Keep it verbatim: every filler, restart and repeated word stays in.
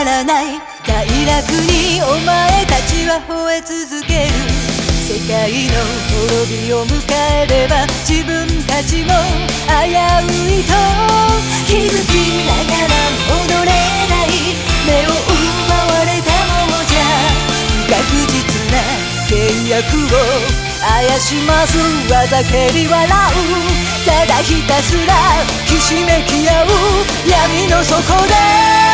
らない快楽にお前たちは吠え続ける。世界の滅びを迎えれば自分たちも危ういと気づきながら戻れない。目を奪われたものじゃ不確実な契約を怪しますわざけり笑う。ただひたすらひしめき合う闇の底で